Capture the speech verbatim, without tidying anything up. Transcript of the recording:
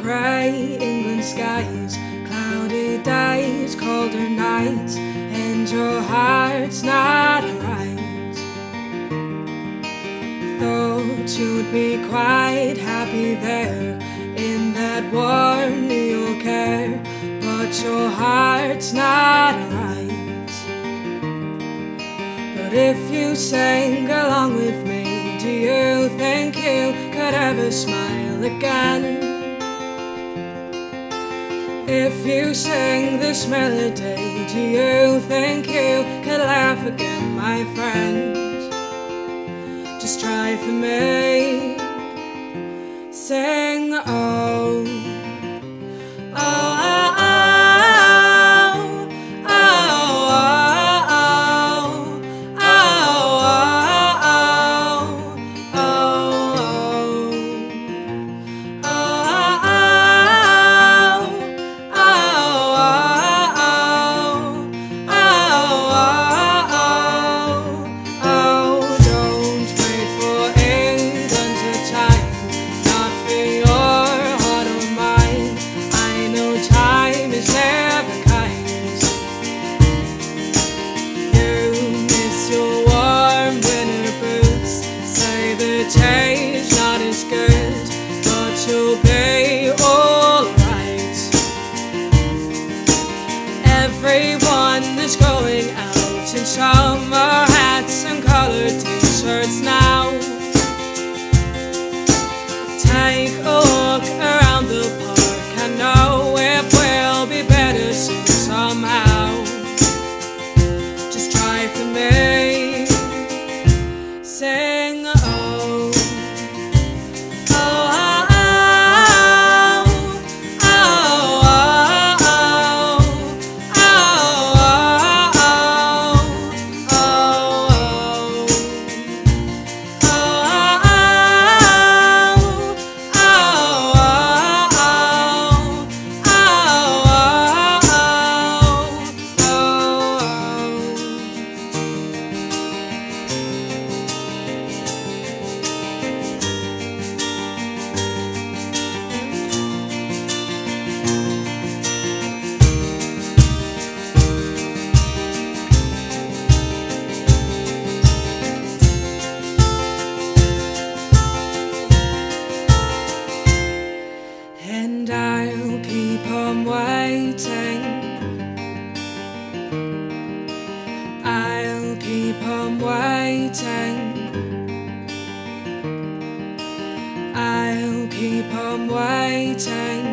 grey England skies, cloudy days, colder nights, and your heart's not right. Thought you'd be quite happy there in that warm New York air, but your heart's not right. But if you sang along with me, do you think you could ever smile again? If you sing this melody, do you think you could laugh again, my friend? Just try for me. Sing, oh, oh, oh, oh, oh, oh, oh, oh, oh, change not as good, but you'll be alright. Everyone is going out in summer hats and colored t-shirts now. Take a look around the park, I know it will be better soon somehow. Just try for me. Sing, oh, and I'll keep on waiting. I'll keep on waiting. I'll keep on waiting.